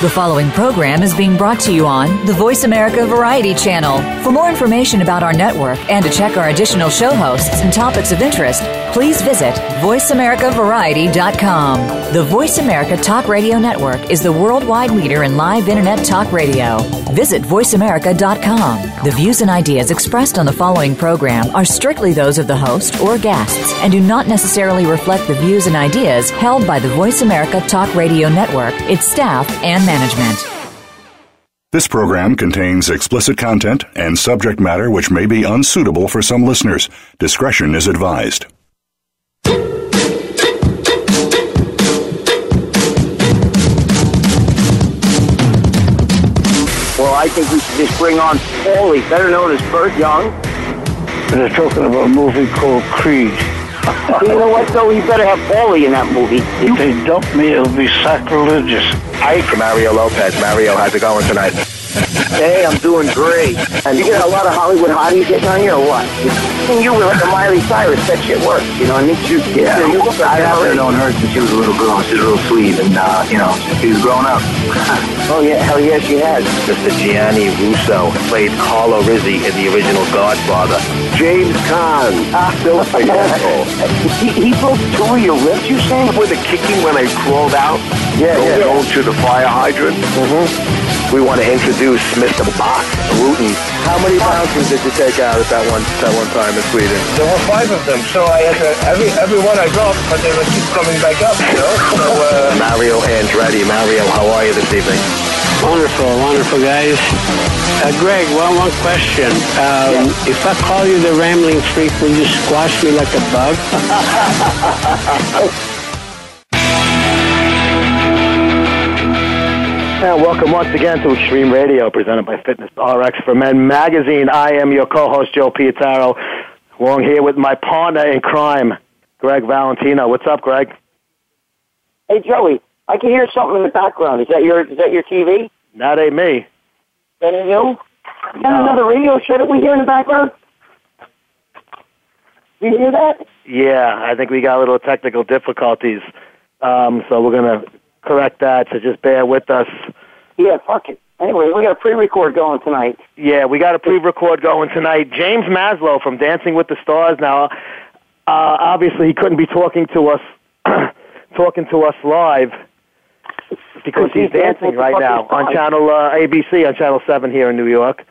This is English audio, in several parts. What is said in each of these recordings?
The following program is being brought to you on the Voice America Variety Channel. For more information about our network and to check our additional show hosts and topics of interest, please visit VoiceAmericaVariety.com. The Voice America Talk Radio Network is the worldwide leader in live Internet talk radio. Visit VoiceAmerica.com. The views and ideas expressed on the following program are strictly those of the host or guests and do not necessarily reflect the views and ideas held by the Voice America Talk Radio Network, its staff, and management. This program contains explicit content and subject matter which may be unsuitable for some listeners. Discretion is advised. Well, I think we should just bring on Paulie, better known as Burt Young. They're talking about a movie called Creed. You know what, though? You better have Paulie in that movie. If they dump me, it'll be sacrilegious. Hi, from Mario Lopez. Mario, how's it going tonight? Hey, I'm doing great. And you got a lot of Hollywood hotties getting on you, or what? You were like a Miley Cyrus. That shit works, you know. And you look like I've known her since she was a little girl. She's real sweet, and she's grown up. Oh yeah, hell yeah, she has. Mr. Gianni Russo played Carlo Rizzi in the original Godfather. James Caan. He broke two of your ribs, you saying? With the kicking when I crawled out, going to the fire hydrant. Mm-hmm. We want to introduce Mr. Box Rutten. How many bouncers did you take out at that one time in Sweden? There were 5 of them, so I had to, every one I dropped, but they would keep coming back up, you know? So, Mario Andretti. Mario, how are you this evening? Wonderful, guys. Greg, one question. If I call you the Rambling Freak, will you squash me like a bug? And welcome once again to Extreme Radio, presented by Fitness RX for Men Magazine. I am your co-host, Joe Pietaro, along here with my partner in crime, Greg Valentino. What's up, Greg? Hey, Joey, I can hear something in the background. Is that your TV? That ain't me. That ain't you? Is that another radio show that we hear in the background? Do you hear that? Yeah, I think we got a little technical difficulties, so we're going to correct that, so just bear with us. Yeah, fuck it. Anyway, we got a pre-record going tonight. Yeah, we got a pre-record going tonight. James Maslow from Dancing with the Stars. Now, obviously, he couldn't be talking to us live because he's dancing right now on channel ABC on Channel 7 here in New York.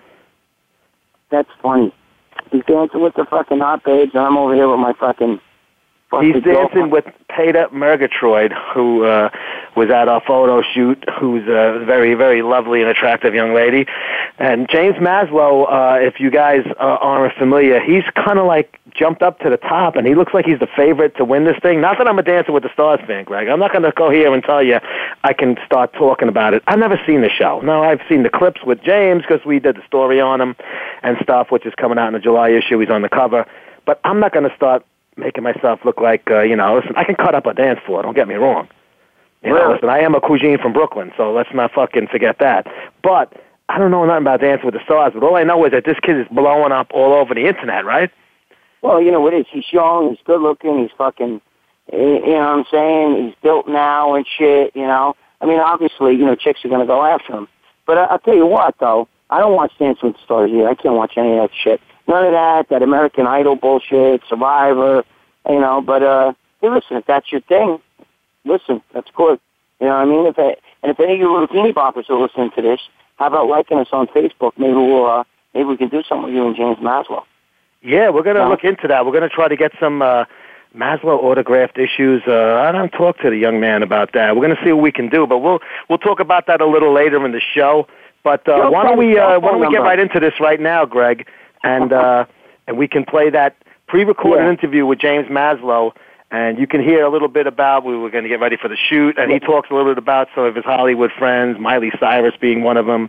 That's funny. He's dancing with the fucking hot babes, and I'm over here with my fucking... He's dancing with Peter Murgatroyd, who was at our photo shoot, who's a very, very lovely and attractive young lady. And James Maslow, if you guys aren't familiar, he's kind of like jumped up to the top, and he looks like he's the favorite to win this thing. Not that I'm a Dancing with the Stars fan, Greg. I'm not going to go here and tell you I can start talking about it. I've never seen the show. No, I've seen the clips with James because we did the story on him and stuff, which is coming out in the July issue. He's on the cover. But I'm not going to start making myself look like, listen, I can cut up a dance floor, don't get me wrong. Listen, I am a cuisine from Brooklyn, so let's not fucking forget that. But I don't know nothing about Dancing with the Stars, but all I know is that this kid is blowing up all over the internet, right? Well, you know what it is. He's young, he's good looking, he's fucking, you know what I'm saying? He's built now and shit, you know? I mean, obviously, chicks are going to go after him. But I'll tell you what, though, I don't watch Dancing with the Stars either. I can't watch any of that shit. None of that American Idol bullshit, Survivor, but hey, listen, if that's your thing, listen, that's good. You know what I mean? If any of you little teeny boppers are listening to this, how about liking us on Facebook? Maybe we can do something with you and James Maslow. Yeah, we're going to look into that. We're going to try to get some Maslow autographed issues. I don't talk to the young man about that. We're going to see what we can do, but we'll talk about that a little later in the show. But why don't we get right into this right now, Greg, and we can play that pre-recorded interview with James Maslow, and you can hear a little bit about, we were going to get ready for the shoot, and he talks a little bit about some of his Hollywood friends, Miley Cyrus being one of them,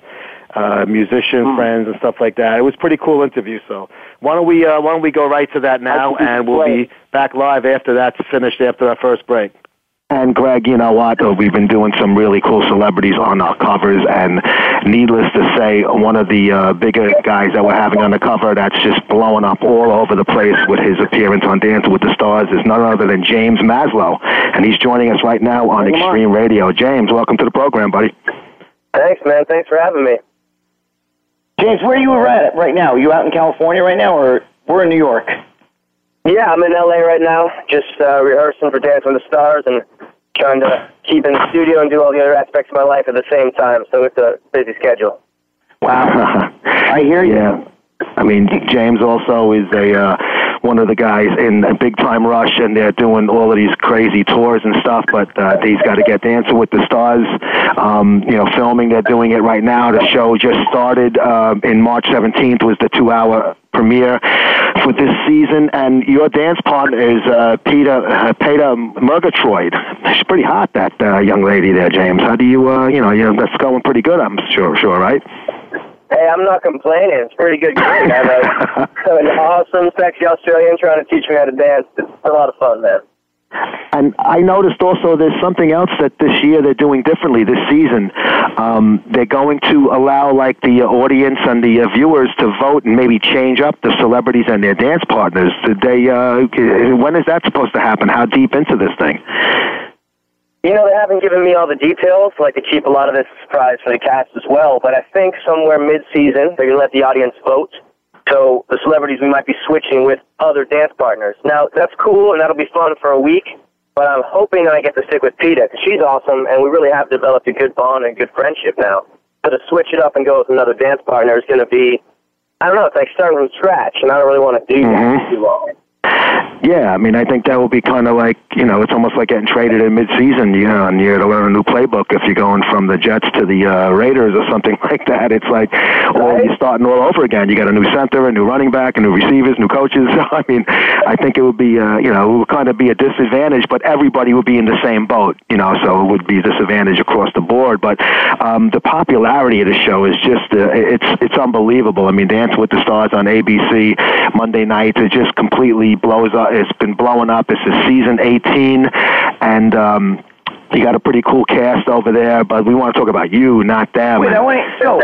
musician friends and stuff like that. It was a pretty cool interview, so why don't we go right to that now, and we'll be back live after that's finished after our first break. And Greg, you know what? We've been doing some really cool celebrities on our covers, and needless to say, one of the bigger guys that we're having on the cover that's just blowing up all over the place with his appearance on Dancing with the Stars is none other than James Maslow, and he's joining us right now on Extreme Radio. James, welcome to the program, buddy. Thanks, man. Thanks for having me. James, where are you at right now? Are you out in California right now, or we're in New York? Yeah, I'm in L.A. right now, just rehearsing for Dancing with the Stars and trying to keep in the studio and do all the other aspects of my life at the same time, so it's a busy schedule. Wow. I hear you. Yeah. I mean, James also is one of the guys in a Big Time Rush, and they're doing all of these crazy tours and stuff, but he's got to get Dancing with the Stars, filming. They're doing it right now. The show just started in March 17th, was the 2-hour premiere for this season, and your dance partner is Peter Murgatroyd. She's pretty hot, that young lady there, James. How do you, that's going pretty good, I'm sure, right? Hey, I'm not complaining. It's pretty good gig. I have an awesome, sexy Australian trying to teach me how to dance. It's a lot of fun, man. And I noticed also there's something else that this year they're doing differently this season. They're going to allow like the audience and the viewers to vote and maybe change up the celebrities and their dance partners. When is that supposed to happen? How deep into this thing? You know, they haven't given me all the details. I like to keep a lot of this a surprise for the cast as well, but I think somewhere mid-season they're going to let the audience vote. So the celebrities, we might be switching with other dance partners. Now, that's cool, and that'll be fun for a week, but I'm hoping that I get to stick with Peta, because she's awesome, and we really have developed a good bond and good friendship now. So to switch it up and go with another dance partner is going to be, I don't know, it's like starting from scratch, and I don't really want to do that too long. Yeah, I mean, I think that will be kind of like, it's almost like getting traded in mid-season, and you to learn a new playbook if you're going from the Jets to the Raiders or something like that. It's like, you're starting all over again. You got a new center, a new running back, a new receivers, new coaches. So, I mean, I think it would be, it would kind of be a disadvantage, but everybody would be in the same boat, so it would be a disadvantage across the board. But the popularity of the show is just, it's unbelievable. I mean, Dance with the Stars on ABC Monday nights, it just completely blows up. It's been blowing up. This is season 18, and you got a pretty cool cast over there, but we want to talk about you, not them. Wait, I want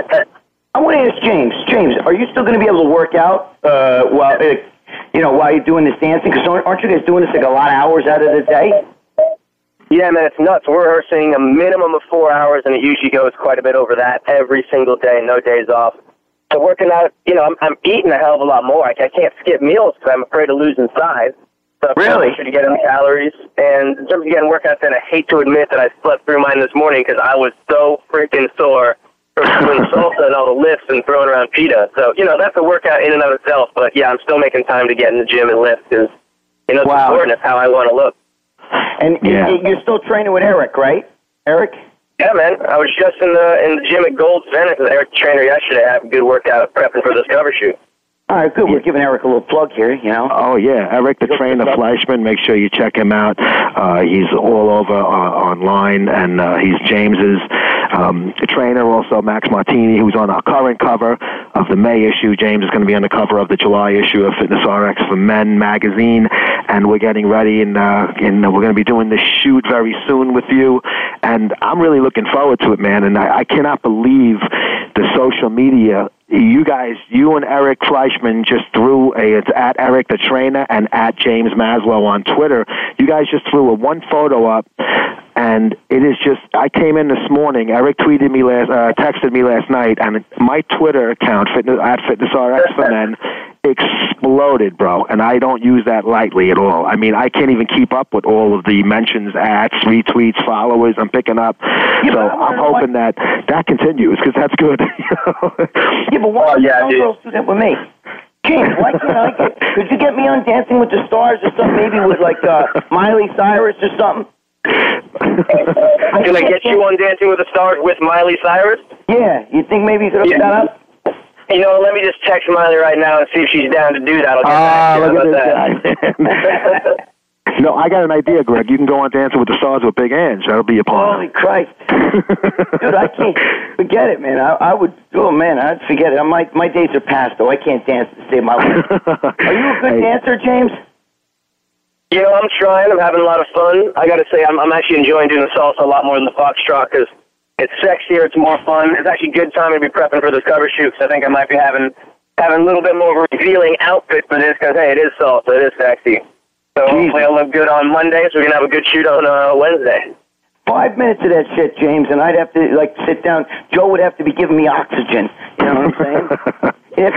to ask James. James, are you still going to be able to work out while you're doing this dancing? Because aren't you guys doing this like a lot of hours out of the day? Yeah, man, it's nuts. We're rehearsing a minimum of 4 hours, and it usually goes quite a bit over that every single day, no days off. So working out, I'm eating a hell of a lot more. I can't skip meals because I'm afraid of losing size. So really? I'm sure to get in the calories. And in terms of getting workouts, then I hate to admit that I slept through mine this morning because I was so freaking sore from doing salsa and all the lifts and throwing around pita. So, that's a workout in and of itself. But, yeah, I'm still making time to get in the gym and lift because, it's important. It's how I want to look. And you're still training with Eric, right? Eric? Yeah, man. I was just in the gym at Gold's Venice with Eric, the trainer, yesterday. I have a good workout prepping for this cover shoot. All right, good. We're giving Eric a little plug here, Oh, yeah. Eric, the trainer, Fleischman. Make sure you check him out. He's all over online, and he's James's trainer. Also, Max Martini, who's on our current cover of the May issue. James is going to be on the cover of the July issue of Fitness RX for Men magazine, and we're getting ready, and we're going to be doing this shoot very soon with you, and I'm really looking forward to it, man, and I cannot believe the social media. You and Eric Fleischman just threw it's at Eric the Trainer and at James Maslow on Twitter. You guys just threw one photo up, and it is just, I came in this morning, Eric texted me last night, and my Twitter account, at FitnessRX for Men, exploded, bro, and I don't use that lightly at all. I mean, I can't even keep up with all of the mentions, ads, retweets, followers I'm picking up. So I'm hoping that continues, because that's good. Yeah, but why don't girls do that with me? James, why can't could you get me on Dancing with the Stars or something, maybe with like Miley Cyrus or something? Can I get you on Dancing with the Stars with Miley Cyrus? Yeah, you think maybe you could hook that up? Let me just text Miley right now and see if she's down to do that. I'll get back to you. Look at this guy. No, I got an idea, Greg. You can go on Dancing with the Stars with Big Ange. That'll be a part. Holy Christ. Dude, I can't forget it, man. I'd forget it. My days are past, though. I can't dance to save my life. Are you a good dancer, James? I'm trying. I'm having a lot of fun. I got to say, I'm actually enjoying doing the salsa a lot more than the foxtrot because it's sexier, it's more fun. It's actually a good time to be prepping for this cover shoot because I think I might be having a little bit more of a revealing outfit for this because, hey, it is salsa, it is sexy. So hopefully I'll look good on Monday, so we're going to have a good shoot on Wednesday. 5 minutes of that shit, James, and I'd have to like sit down. Joe would have to be giving me oxygen. You know what I'm saying?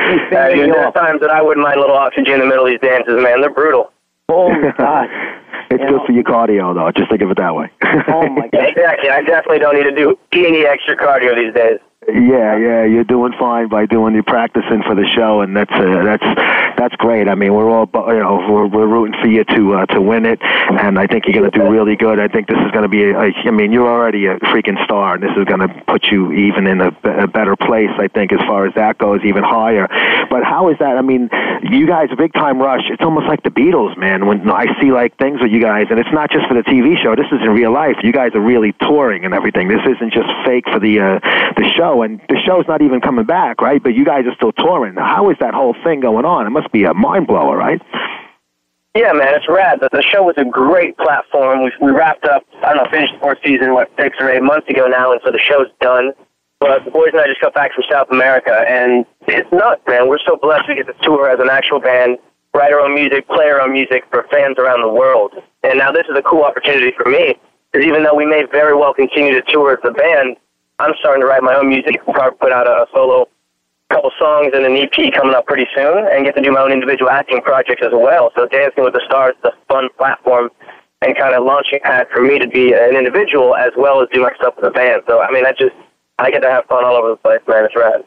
There's times that I wouldn't mind a little oxygen in the middle of these dances, man. They're brutal. Oh my God. It's good for your cardio, though. Just think of it that way. Oh my God. Exactly. I definitely don't need to do any extra cardio these days. Yeah, you're doing fine by doing your practicing for the show, and that's great. I mean, we're all we're rooting for you to win it, and I think you're going to do really good. I think this is going to be I mean, you're already a freaking star, and this is going to put you even in a better place. I think as far as that goes, even higher. But how is that? I mean, you guys, Big Time Rush. It's almost like the Beatles, man. When I see like things with you guys, and it's not just for the TV show. This is in real life. You guys are really touring and everything. This isn't just fake for the show. And the show's not even coming back, right? But you guys are still touring. How is that whole thing going on? It must be a mind blower, right? Yeah, man, it's rad. The show was a great platform. We wrapped up, finished the fourth season, 6 or 8 months ago now, and so the show's done. But the boys and I just got back from South America, and it's nuts, man. We're so blessed we get to tour as an actual band, write our own music, play our own music for fans around the world. And now this is a cool opportunity for me, because even though we may very well continue to tour as the band, I'm starting to write my own music. We'll probably put out a solo couple songs and an EP coming up pretty soon, and get to do my own individual acting projects as well. So Dancing with the Stars is a fun platform and kind of launching pad for me to be an individual as well as do my stuff with the band. So, I mean, I get to have fun all over the place, man. It's rad.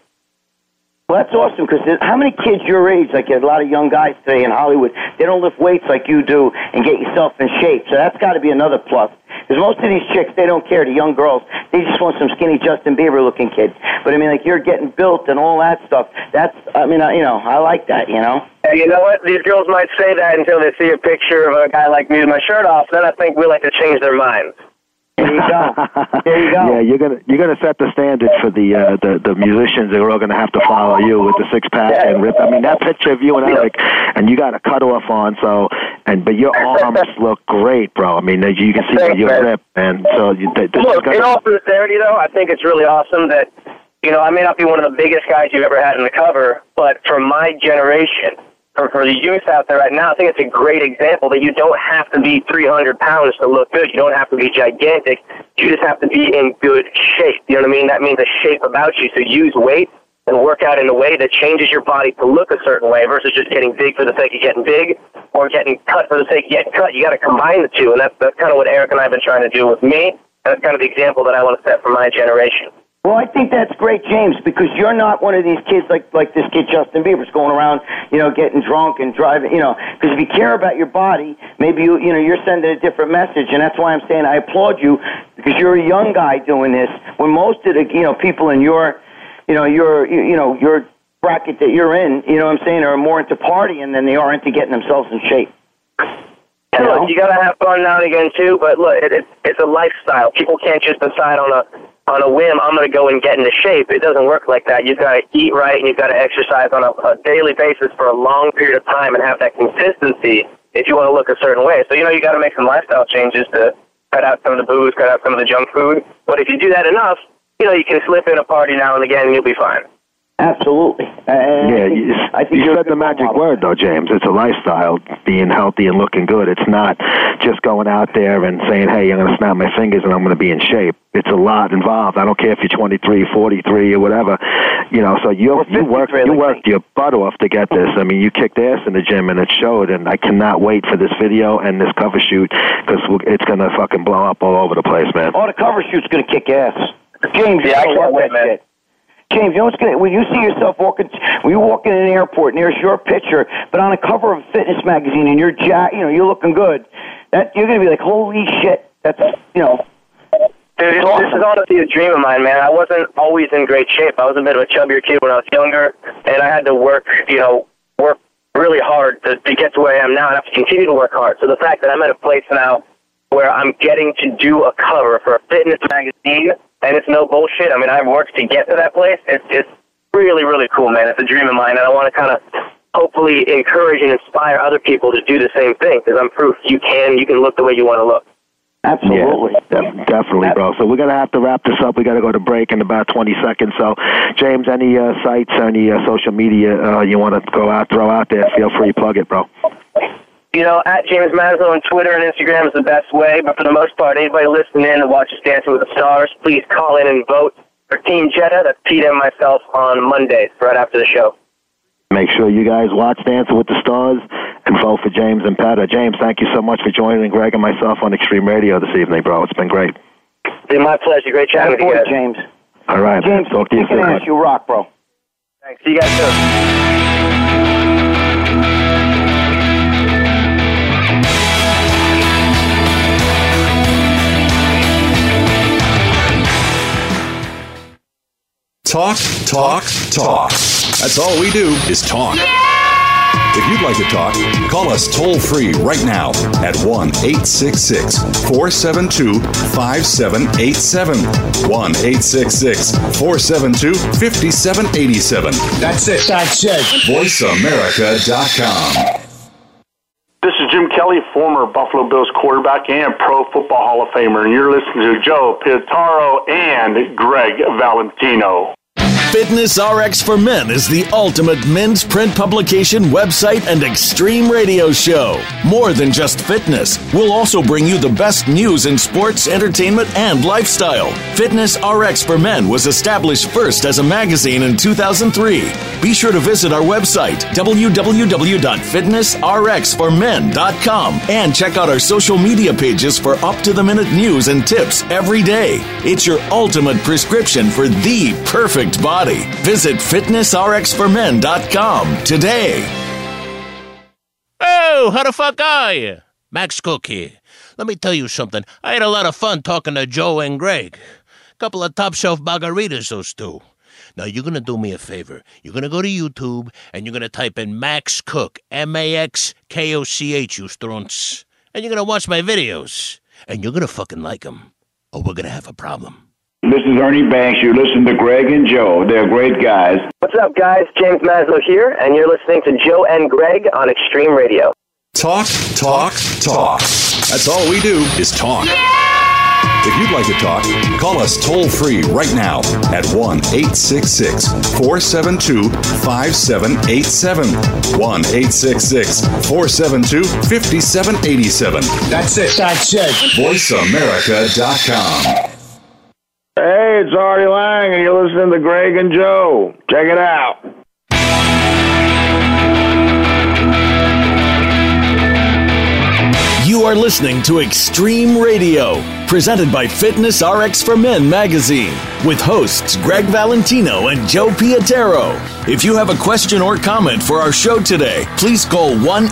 Well, that's awesome, because how many kids your age, like a lot of young guys today in Hollywood, they don't lift weights like you do and get yourself in shape. So that's got to be another plus. Because most of these chicks, they don't care, the young girls. They just want some skinny Justin Bieber-looking kid. But, I mean, like, you're getting built and all that stuff. That's, I mean, I like that, you know? And you know what? These girls might say that until they see a picture of a guy like me with my shirt off. Then I think we like to change their minds. There you go. There you go. Yeah, you're gonna set the standard for the musicians. They're all gonna have to follow you with the 6-pack and rip. I mean, that picture of you and Eric, and you got a cutoff on. So, but your arms look great, bro. I mean, you can see your rip, and so look. In all sincerity, though, I think it's really awesome that I may not be one of the biggest guys you've ever had in the cover, but for my generation. For the youth out there right now, I think it's a great example that you don't have to be 300 pounds to look good. You don't have to be gigantic. You just have to be in good shape. You know what I mean? That means a shape about you. So use weight and work out in a way that changes your body to look a certain way versus just getting big for the sake of getting big or getting cut for the sake of getting cut. You got to combine the two, and that's kind of what Eric and I have been trying to do with me. And that's kind of the example that I want to set for my generation. Well, I think that's great, James, because you're not one of these kids like this kid Justin Bieber's going around, getting drunk and driving, because if you care about your body, maybe you're sending a different message, and that's why I'm saying I applaud you, because you're a young guy doing this when most of the people in your bracket that you're in, what I'm saying, are more into partying than they are into getting themselves in shape. Yeah, look, you got to have fun now and again too, but look, it's a lifestyle. People can't just decide on a whim, I'm going to go and get into shape. It doesn't work like that. You've got to eat right, and you've got to exercise on a daily basis for a long period of time and have that consistency if you want to look a certain way. So, you got to make some lifestyle changes to cut out some of the booze, cut out some of the junk food. But if you do that enough, you can slip in a party now and again, and you'll be fine. Absolutely. I think you said the magic word, though, James. It's a lifestyle, being healthy and looking good. It's not just going out there and saying, hey, I'm going to snap my fingers and I'm going to be in shape. It's a lot involved. I don't care if you're 23, 43, or whatever. So you worked your butt off to get this. I mean, you kicked ass in the gym, and it showed, and I cannot wait for this video and this cover shoot, because it's going to fucking blow up all over the place, man. Oh, the cover shoot's going to kick ass. James, yeah, I can't wait, man. James, you know what's when you see yourself when you're walking in an airport and there's your picture, but on a cover of a fitness magazine and you're you're looking good, that you're gonna be like, holy shit, that's Dude, this is honestly a dream of mine, man. I wasn't always in great shape. I was a bit of a chubbier kid when I was younger, and I had to work really hard to get to where I am now, and I have to continue to work hard. So the fact that I'm at a place now where I'm getting to do a cover for a fitness magazine, and it's no bullshit. I mean, I've worked to get to that place. It's really, really cool, man. It's a dream of mine, and I want to kind of hopefully encourage and inspire other people to do the same thing, because I'm proof you can look the way you want to look. Absolutely. Yeah, definitely, bro. So we're going to have to wrap this up. We got to go to break in about 20 seconds. So, James, any sites, any social media you want to throw out there, feel free to plug it, bro. At James Maslow on Twitter and Instagram is the best way, but for the most part, anybody listening in and watches Dancing with the Stars, please call in and vote for Team Jetta. That's Peter and myself on Mondays, right after the show. Make sure you guys watch Dancing with the Stars and vote for James and Petta. James, thank you so much for joining Greg and myself on Extreme Radio this evening, bro. It's been great. It's been my pleasure. Great chatting with you guys. James. All right. James, talk to you soon. You rock, bro. Thanks. See you guys soon. Talk, talk, talk. That's all we do is talk. If you'd like to talk, call us toll-free right now at 1-866-472-5787. 1-866-472-5787. That's it. VoiceAmerica.com. This is Jim Kelly, former Buffalo Bills quarterback and Pro Football Hall of Famer, and you're listening to Joe Piataro and Greg Valentino. Fitness RX for Men is the ultimate men's print publication, website, and extreme radio show. More than just fitness, we'll also bring you the best news in sports, entertainment, and lifestyle. Fitness RX for Men was established first as a magazine in 2003. Be sure to visit our website, www.fitnessrxformen.com, and check out our social media pages for up-to-the-minute news and tips every day. It's your ultimate prescription for the perfect body. Visit fitnessrxformen.com today. Oh, how the fuck are you? Max Cook here. Let me tell you something. I had a lot of fun talking to Joe and Greg. Couple of top-shelf margaritas, those two. Now, you're going to do me a favor. You're going to go to YouTube, and you're going to type in Max Cook, Maxkoch, you strunts. And you're going to watch my videos. And you're going to fucking like them, or we're going to have a problem. This is Ernie Banks. You listen to Greg and Joe. They're great guys. What's up, guys? James Maslow here, and you're listening to Joe and Greg on Extreme Radio. Talk, talk, talk. That's all we do is talk. If you'd like to talk, call us toll-free right now at 1-866-472-5787. 1-866-472-5787. That's it. VoiceAmerica.com. Hey, it's Artie Lang, and you're listening to Greg and Joe. Check it out. You are listening to Extreme Radio, presented by Fitness RX for Men magazine, with hosts Greg Valentino and Joe Piataro. If you have a question or comment for our show today, please call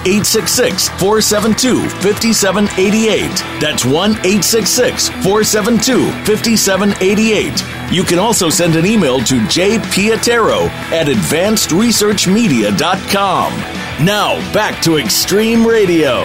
1-866-472-5788. That's 1-866-472-5788. You can also send an email to jpiataro@advancedresearchmedia.com. Now, back to Extreme Radio.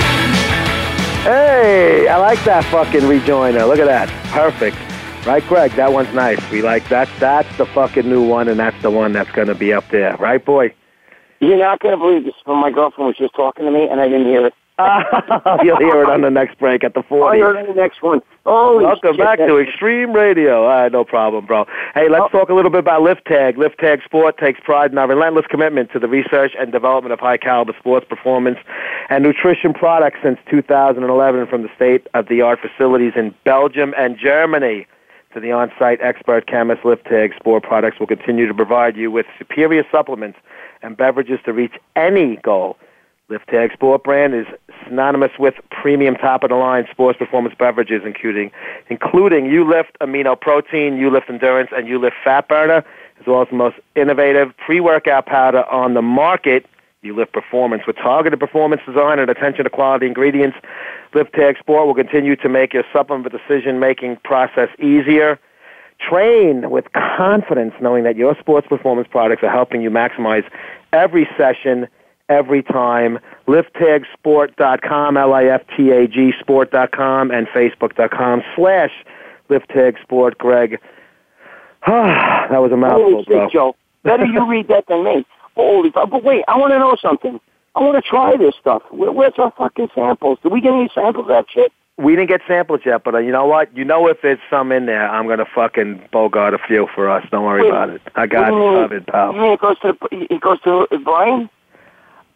Hey, I like that fucking rejoiner. Look at that. Perfect. Right, Greg? That one's nice. We like that. That's the fucking new one, and that's the one that's going to be up there. Right, boy? You're not going to believe this. My girlfriend was just talking to me, and I didn't hear it. You'll hear it on the next break at the 40. I'll hear it on the next one. Welcome back to Extreme Radio. All right, no problem, bro. Hey, let's talk a little bit about LiftTag. LiftTag Sport takes pride in our relentless commitment to the research and development of high-caliber sports performance and nutrition products since 2011 from the state-of-the-art facilities in Belgium and Germany. To the on-site expert chemist, LiftTag Sport products will continue to provide you with superior supplements and beverages to reach any goal. LiftTag Sport brand is synonymous with premium top-of-the-line sports performance beverages, including ULift Amino Protein, ULift Endurance, and ULift Fat Burner, as well as the most innovative pre-workout powder on the market, ULift Performance. With targeted performance design and attention to quality ingredients, LiftTag Sport will continue to make your supplement decision-making process easier. Train with confidence knowing that your sports performance products are helping you maximize every session, every time. LiftTagSport.com, LiftTag Sport.com, and Facebook.com/LiftTagSport. Greg, that was a mouthful, Holy bro. shit, Joe. Better you read that than me. Holy fuck. But wait, I want to know something. I want to try this stuff. Where's our fucking samples? Did we get any samples of that shit? We didn't get samples yet, but you know what? You know if there's some in there, I'm going to fucking bogart a few for us. Don't worry about it. I got it covered, pal. You mean it goes to Brian?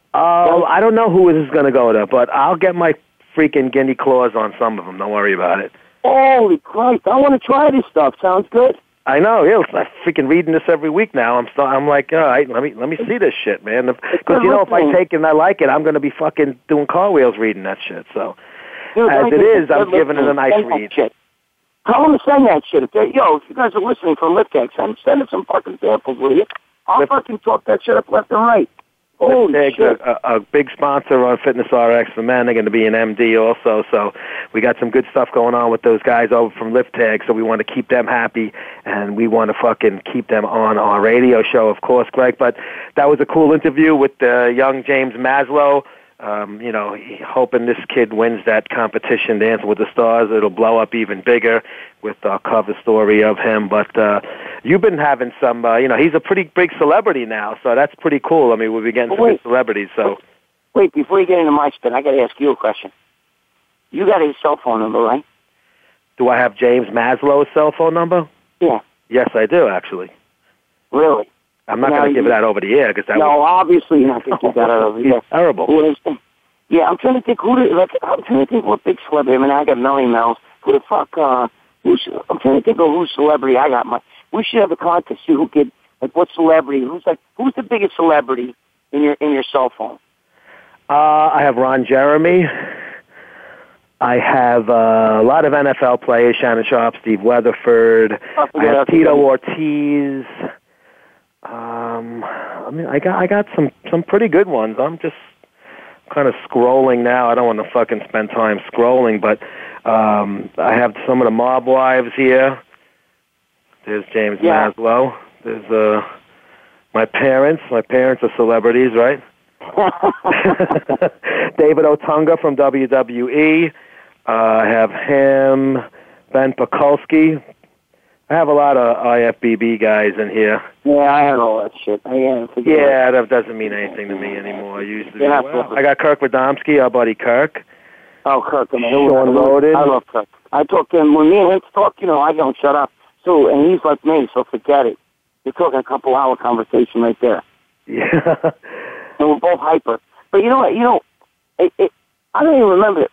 I don't know who this is going to go to, but I'll get my freaking guinea claws on some of them. Don't worry about it. Holy Christ! I want to try this stuff. Sounds good. I know. Yeah, I'm freaking reading this every week now. I'm like, all right, let me see this shit, man. Because if I take it and I like it, I'm going to be fucking doing car wheels reading that shit. So, dude, as it is, I'm giving it a nice read. Shit. Tell them to send that shit. If you guys are listening from Liftex, send us some fucking samples, will you? I'll fucking talk that shit up left and right. Holy shit. A big sponsor on Fitness RX for men. They're going to be an MD also, so we got some good stuff going on with those guys over from LiftTag, so we want to keep them happy, and we want to fucking keep them on our radio show, of course, Greg. But that was a cool interview with young James Maslow. Hoping this kid wins that competition, Dancing with the Stars. It'll blow up even bigger with our cover story of him. But you've been having some, he's a pretty big celebrity now, so that's pretty cool. I mean, we'll be getting some good celebrities. So, wait, before you get into my spin, I got to ask you a question. You got his cell phone number, right? Do I have James Maslow's cell phone number? Yeah. Yes, I do, actually. Really? I'm not going to give that over the air because that obviously you're not going to give that over the air. Terrible. Yeah, I'm trying to think I'm trying to think what big celebrity. I mean, I got no emails. Who the fuck? I'm trying to think of whose celebrity I got. We should have a contest. See who could what celebrity? Who's the biggest celebrity in your cell phone? I have Ron Jeremy. I have a lot of NFL players: Shannon Sharp, Steve Weatherford. I have Tito Ortiz. I got some pretty good ones. I'm just kind of scrolling now. I don't want to fucking spend time scrolling, but I have some of the mob wives here. There's James Maslow. There's my parents. My parents are celebrities, right? David Otunga from WWE. I have him. Ben Pakulski. I have a lot of IFBB guys in here. Yeah, I have all that shit. That doesn't mean anything to me anymore. I usually I got Kirk Radomski, our buddy Kirk. Oh, Kirk. Sean Loden. I love Kirk. I talk to him. When me and him talk, I don't shut up. So, and he's like me, so forget it. You're talking a couple-hour conversation right there. Yeah. And we're both hyper. But you know what? I don't even remember.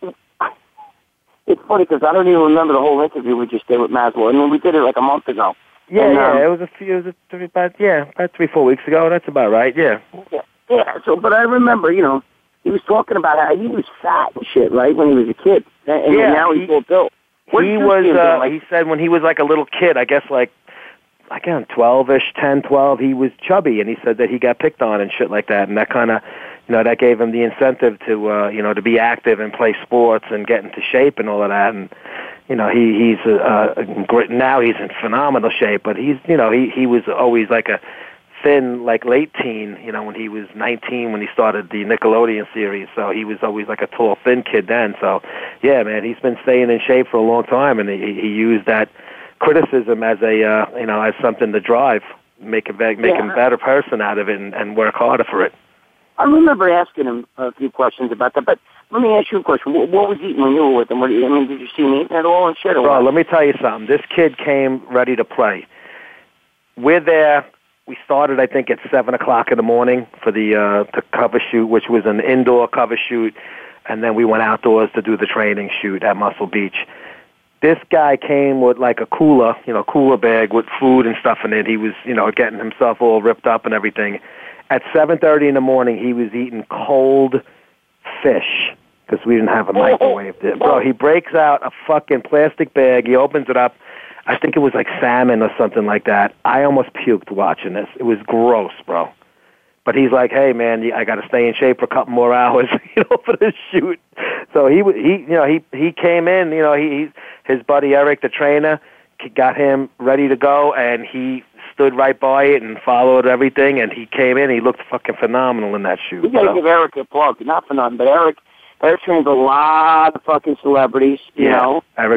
It's funny because I don't even remember the whole interview we just did with Maslow. I mean, we did it like a month ago. Yeah, it was about 3-4 weeks ago. That's about right. Yeah. Yeah. So, but I remember, he was talking about how he was fat and shit, right, when he was a kid, and now he's full built. He said when he was like a little kid, I guess like 12-ish, 10, 12, he was chubby, and he said that he got picked on and shit like that, and that kind of, that gave him the incentive to, to be active and play sports and get into shape and all of that, and, he's great, now he's in phenomenal shape, but he's, he was always like a thin, like late teen, when he was 19 when he started the Nickelodeon series, so he was always like a tall, thin kid then, so, yeah, man, he's been staying in shape for a long time, and he used that criticism as a as something to drive, make a better person out of it, and work harder for it. I remember asking him a few questions about that, but let me ask you a question. What was he eating when you were with him? Did you see him eating at all and shit? Bro, let me tell you something. This kid came ready to play. We're there. We started, I think, at 7 o'clock in the morning for the cover shoot, which was an indoor cover shoot, and then we went outdoors to do the training shoot at Muscle Beach. This guy came with like a cooler bag with food and stuff in it. He was, getting himself all ripped up and everything. At 7:30 in the morning, he was eating cold fish because we didn't have a microwave. Bro, he breaks out a fucking plastic bag. He opens it up. I think it was like salmon or something like that. I almost puked watching this. It was gross, bro. But he's like, hey man, I got to stay in shape for a couple more hours, for this shoot. So he came in, his buddy Eric, the trainer, got him ready to go, and he stood right by it and followed everything, and he came in. He looked fucking phenomenal in that shoot. We got to give Eric a plug, not for nothing, but Eric trains a lot of fucking celebrities, you know.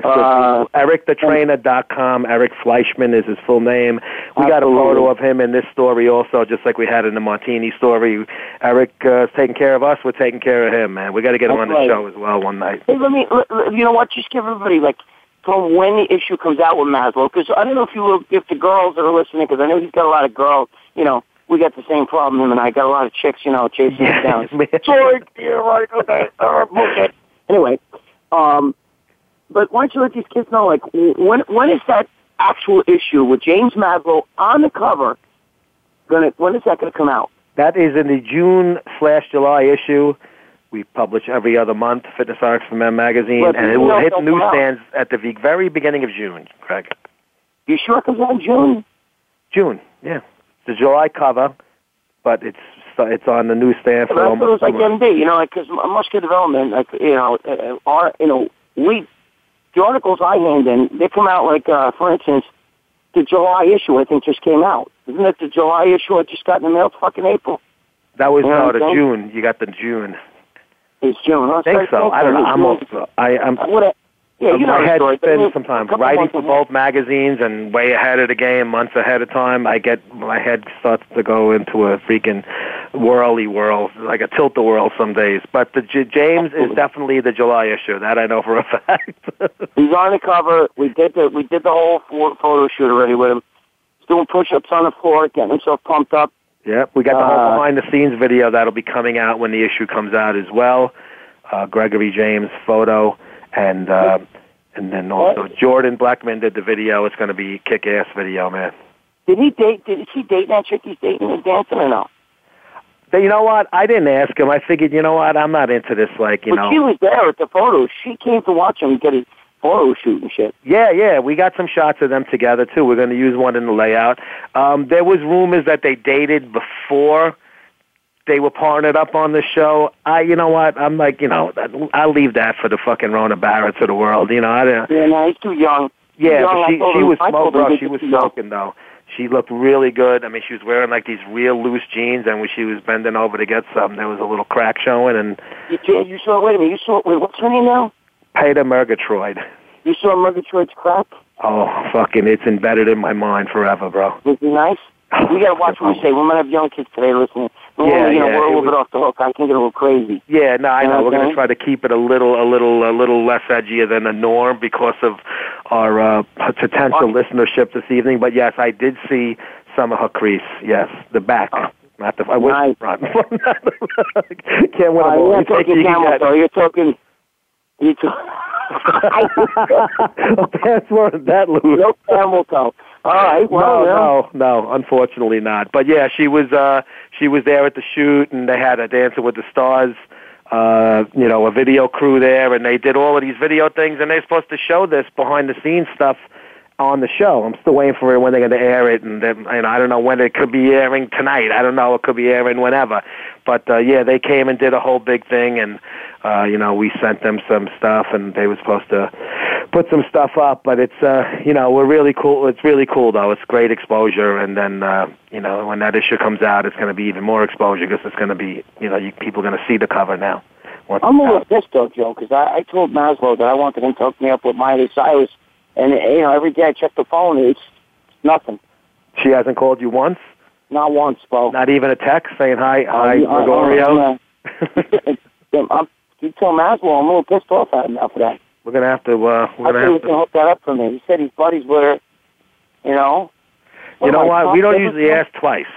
EricTheTrainer.com. Eric Fleischman is his full name. We got a photo of him in this story also, just like we had in the Martini story. Eric is taking care of us. We're taking care of him, man. We got to get him on the show as well one night. Hey, you know what? Just give everybody, from when the issue comes out with Maslow, because I don't know if the girls that are listening, because I know he's got a lot of girls, we got the same problem. Him and I got a lot of chicks, chasing us down. Sorry, yeah, right, okay, bullshit. Anyway, but why don't you let these kids know, like, when is that actual issue with James Maslow on the cover when is that gonna come out? That is in the June/July issue. We publish every other month, Fitness RX for Men magazine, and it will hit newsstands at the very beginning of June, Craig. You sure it comes out in June? June, yeah. The July cover, but it's on the newsstand for almost. It was like MD, because muscular development, the articles I hand in, they come out like, for instance, the July issue I think just came out. Isn't it the July issue I just got in the mail? It's fucking April. That was the June. You got the June. It's June. I think so. I don't know. My head spins sometimes. Writing for both magazines and way ahead of the game, months ahead of time, my head starts to go into a freaking whirly whirl, like a tilt-a-whirl some days. But the James is definitely the July issue. That I know for a fact. He's on the cover. We did the whole photo shoot already with him. He's doing push-ups on the floor, getting himself pumped up. Yep, we got the whole behind-the-scenes video that'll be coming out when the issue comes out as well. Gregory James photo, and then also Jordan Blackman did the video. It's going to be kick-ass video, man. Did he date that chick he's dating and dancing or no? You know what? I didn't ask him. I figured, you know what? I'm not into this, But she was there at the photos. She came to watch him get his photo shoot and shit. Yeah. We got some shots of them together, too. We're going to use one in the layout. There was rumors that they dated before they were partnered up on the show. You know what? I'm like, I'll leave that for the fucking Rona Barretts of the world. He's too young. Yeah, but she was smoking, bro. She was smoking, though. She looked really good. I mean, she was wearing like these real loose jeans, and when she was bending over to get something, there was a little crack showing. And you saw? Wait a minute. What's her name now? Peter Murgatroyd. You saw Murgatroyd's crack? Oh, fucking! It's embedded in my mind forever, bro. Was it nice? We gotta watch what we say. We might have young kids today listening. We're a little bit off the hook. I can get a little crazy. Yeah, no, I know. We're gonna try to keep it a little less edgier than the norm because of our potential listenership this evening. But yes, I did see some of her crease. Yes, the back, not the. I was front. Can't win them all. You're talking camel toe. You're talking. Pants weren't that loose. No camel toe. All right. Well, no, unfortunately not. But yeah, she was there at the shoot, and they had a Dancing with the Stars, a video crew there, and they did all of these video things, and they're supposed to show this behind the scenes stuff on the show. I'm still waiting for when they're going to air it, and I don't know when it could be airing tonight. I don't know. It could be airing whenever. But they came and did a whole big thing, and we sent them some stuff, and they were supposed to put some stuff up. But it's we're really cool. It's really cool though. It's great exposure, and then when that issue comes out, it's going to be even more exposure because it's going to be people are going to see the cover now. I'm a little pissed though, Joe, because I told Maslow that I wanted him to hook me up with Miley Cyrus. And, every day I check the phone, it's nothing. She hasn't called you once? Not once, Bo. Not even a text saying, hi, Gregorio? You told Maslow I'm a little pissed off at him now for that. We're going to have to... I thought he was going to hook that up for me. He said he's buddies with her, You know what? We don't usually ask twice.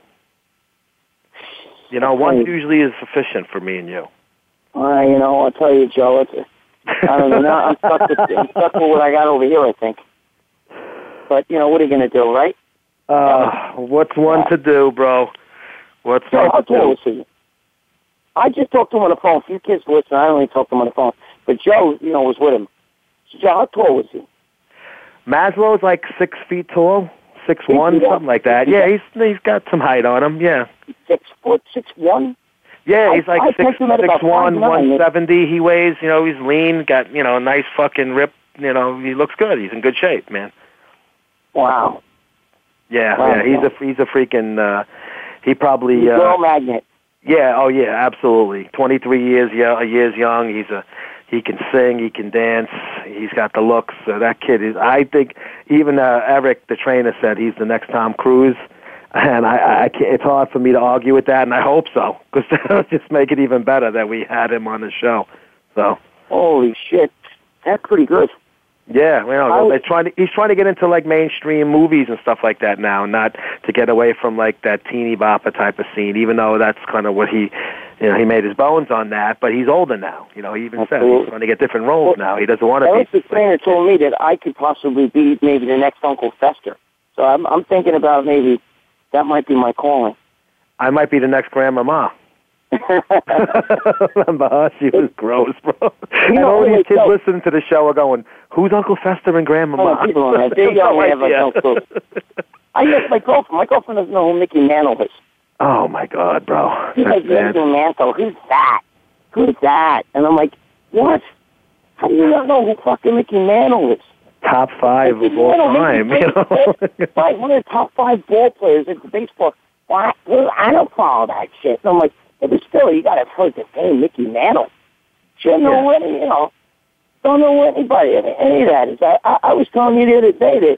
Once usually is sufficient for me and you. I'll tell you, Joe, I don't know. Now I'm stuck with what I got over here, I think. But, what are you going to do, right? What's one to do, bro? What's one to do? I just talked to him on the phone. A few kids listen. I only talked to him on the phone. But Joe, was with him. So, Joe, how tall was he? Maslow's like 6 feet tall, 6'1", something like that. Yeah, he's got some height on him, yeah. 6 foot, 6'1"? Yeah, he's like 6'1", 170 he weighs. He's lean, got, nice fucking rip. He looks good. He's in good shape, man. Wow. Yeah, he's a freaking, he probably... He's a girl magnet. Yeah, oh yeah, absolutely. 23 years young. He can sing, he can dance, he's got the looks. That kid is, I think, even Eric, the trainer, said he's the next Tom Cruise. And I can't, it's hard for me to argue with that, and I hope so, because that'll just make it even better that we had him on the show. So. Holy shit. That's pretty good. Yeah, well, he's trying to get into like mainstream movies and stuff like that now, not to get away from like that teeny bopper type of scene. Even though that's kind of what he made his bones on that. But he's older now. He even said he's trying to get different roles now. He doesn't want to be. Ellis Trainer told me that I could possibly be maybe the next Uncle Fester. So I'm thinking about maybe that might be my calling. I might be the next Grandmama. Remember her? She was gross, bro. And all these kids listening to the show are going, "Who's Uncle Fester and Grandmama?" Oh, people don't have. They don't have no clue. I asked my girlfriend. My girlfriend doesn't know who Mickey Mantle is. Oh my God, bro! She's like, Mickey Mantle. Who's that? Who's that? And I'm like, what? How do you not know who fucking Mickey Mantle is? Top 5 of all time. Right, one of the top 5 ball players in baseball. Well, I don't follow that shit. And I'm like, but still, you got to have heard the name Mickey Mantle. She didn't know don't know anybody, any of that is. I was telling you the other day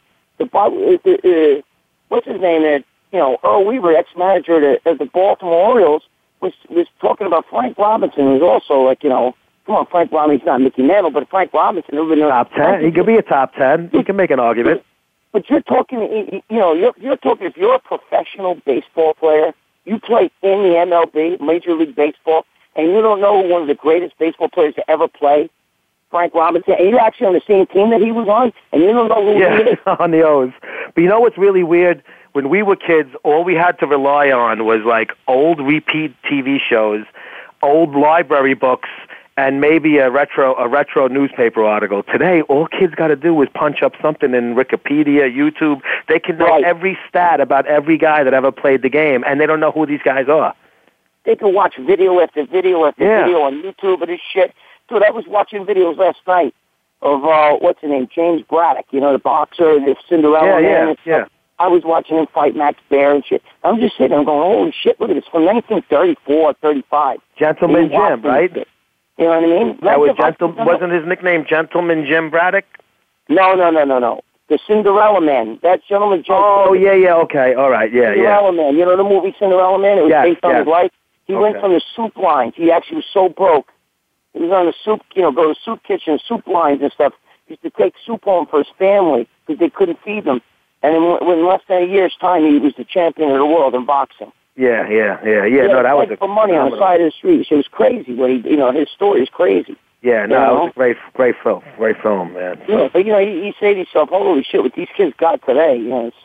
that what's his name, that Earl Weaver, ex-manager of the Baltimore Orioles, was talking about Frank Robinson, who's also like, come on, Frank Robinson's not Mickey Mantle, but Frank Robinson, top 10. He could be a top 10. He can make an argument. But you're talking, you're talking, if you're a professional baseball player, you play in the MLB, Major League Baseball, and you don't know one of the greatest baseball players to ever play, Frank Robinson, and you're actually on the same team that he was on, and you don't know who he is. On the O's. But you know what's really weird? When we were kids, all we had to rely on was like old repeat TV shows, old library books, and maybe a retro newspaper article. Today, all kids got to do is punch up something in Wikipedia, YouTube. They can know every stat about every guy that ever played the game, and they don't know who these guys are. They can watch video after video after video on YouTube of this shit. Dude, I was watching videos last night of, what's his name, James Braddock, the boxer, the Cinderella man and stuff. I was watching him fight Max Baer and shit. I'm just sitting there going, holy shit, look at this, from 1934, 35. Gentleman Jim, right? You know what I mean? That was wasn't his nickname Gentleman Jim Braddock? No. The Cinderella Man. That's Gentleman Jim. Oh, yeah, okay. All right, Cinderella Man. You know the movie Cinderella Man? It was based on his life. He went from the soup lines. He actually was so broke. He was on the soup, go to soup kitchen, soup lines and stuff. He used to take soup home for his family because they couldn't feed them. And in less than a year's time, he was the champion of the world in boxing. Yeah. No, that was for money on the side of the street. It was crazy. What he, his story is crazy. Yeah, no, it was a great film, man. Yeah, but he said to himself, "Holy shit! What these kids got today,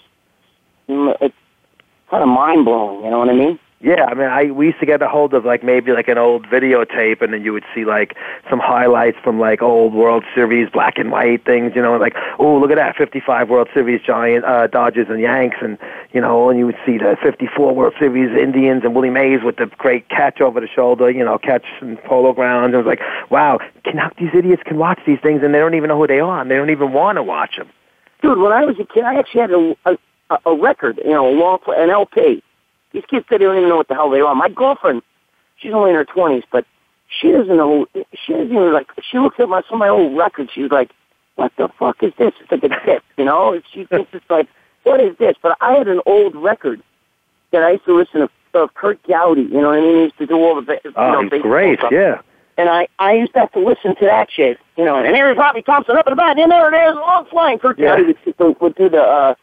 it's kind of mind blowing." You know what I mean? Yeah, I mean, we used to get a hold of maybe an old videotape, and then you would see some highlights from old World Series black and white things, oh, look at that 55 World Series Dodgers and Yanks, and and you would see the 54 World Series Indians and Willie Mays with the great catch over the shoulder, catch and polo grounds. And it was wow, these idiots can watch these things and they don't even know who they are, and they don't even want to watch them. Dude, when I was a kid, I actually had a record, an LP. These kids, they don't even know what the hell they are. My girlfriend, she's only in her 20s, but she doesn't know. She doesn't even, she looks at some of my old records. She's like, what the fuck is this? It's like a disc, She thinks it's like, what is this? But I had an old record that I used to listen to Kurt Gowdy, you know what I mean? He used to do all the he's great, stuff. Yeah. And I used to have to listen to that shit, and here's Robbie Thompson up in the back, and there it is, long flying. Kurt Gowdy would do the,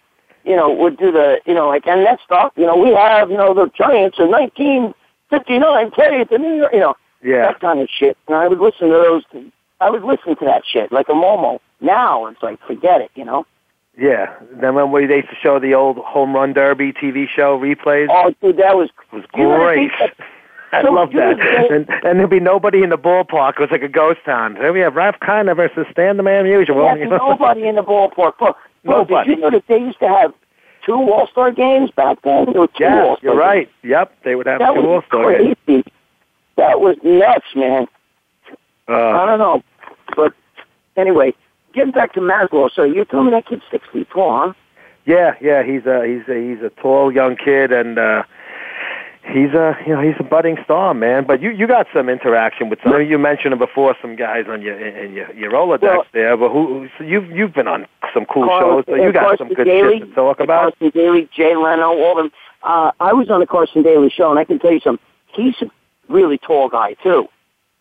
and that stuff. We have, the Giants in 1959 carry it to New York, that kind of shit. And I would listen to those. I would listen to that shit like a Momo. Now it's like, forget it, Yeah. Then when they used to show the old Home Run Derby TV show replays. Oh, dude, that was great. I love that. And there'd be nobody in the ballpark. It was like a ghost town. There we have Ralph Kiner versus Stan the Man Musial. Yeah, nobody in the ballpark. Nobody. Did you know that they used to have 2 All-Star games back then? There were 2 All-Star you're right. Games. Yep, they would have 2 All-Star games. That was nuts, man. I don't know. But anyway, getting back to Maslow. So you're telling me that kid's 6 feet tall, huh? Yeah. He's a tall young kid, and he's a budding star, man. But you got some interaction with some. You mentioned before some guys on your Rolodex there. But you've been on some cool shows, so you got Carson some good Daly, shit to talk about. Carson Daly, Jay Leno, all of them. I was on the Carson Daly show, and I can tell you something. He's a really tall guy too.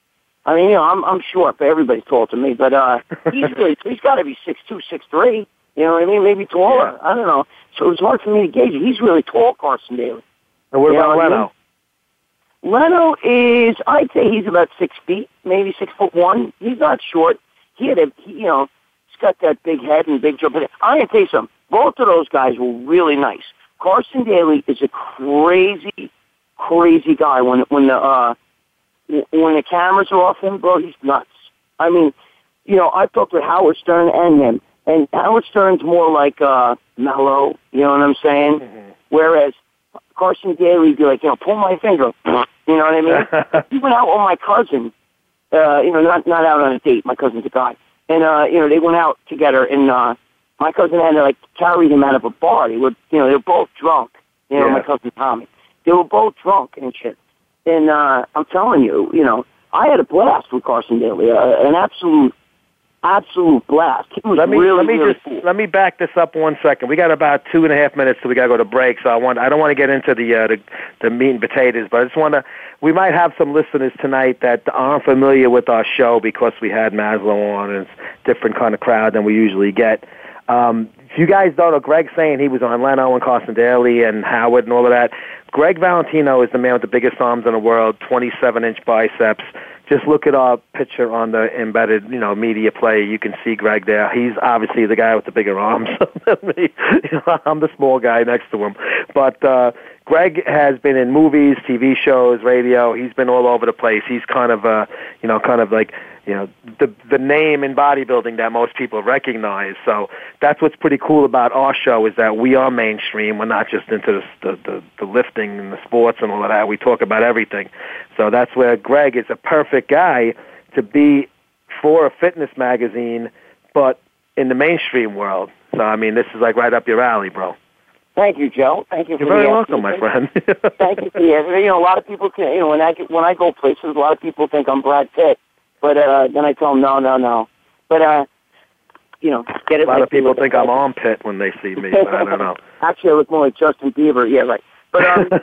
I mean, I'm short, but everybody's taller than me. But he's got to be 6'2", 6'3". You know what I mean? Maybe taller. Yeah. I don't know. So it's hard for me to gauge it. He's really tall, Carson Daly. And what about Leno? Leno is, I'd say he's about 6 feet, maybe 6'1". He's not short. He's got that big head and big jump. But I'm gonna tell you something. Both of those guys were really nice. Carson Daly is a crazy, crazy guy. When the cameras are off him, bro, he's nuts. I mean, I've talked with Howard Stern and him, and Howard Stern's more like mellow. You know what I'm saying? Mm-hmm. Whereas Carson Daly would be like, pull my finger. You know what I mean? He went out with my cousin. Not out on a date. My cousin's a guy, and they went out together, and my cousin had to carry him out of a bar. They were both drunk. My cousin Tommy. They were both drunk and shit. And I'm telling you, I had a blast with Carson Daly, an absolute blast. It was really cool. Let me back this up 1 second. We got about 2.5 minutes till we got to go to break, so I don't want to get into the meat and potatoes, but I just want to. We might have some listeners tonight that aren't familiar with our show because we had Maslow on, and it's a different kind of crowd than we usually get. If you guys don't know, Greg's saying he was on Leno and Carson Daly and Howard and all of that. Greg Valentino is the man with the biggest arms in the world, 27-inch biceps. Just look at our picture on the embedded, media player. You can see Greg there. He's obviously the guy with the bigger arms than me. I'm the small guy next to him. But Greg has been in movies, TV shows, radio. He's been all over the place. He's kind of the name in bodybuilding that most people recognize. So that's what's pretty cool about our show is that we are mainstream. We're not just into the lifting and the sports and all of that. We talk about everything. So that's where Greg is a perfect guy to be for a fitness magazine, but in the mainstream world. So, I mean, this is right up your alley, bro. Thank you, Joe. Thank you for You're very welcome, my friend. Thank you for the answer. A lot of people can, when I go places, a lot of people think I'm Brad Pitt. But then I tell them, no. But, get it. A lot of people think I'm on Pitt when they see me, but I don't know. Actually, I look more like Justin Bieber. Yeah, right. But,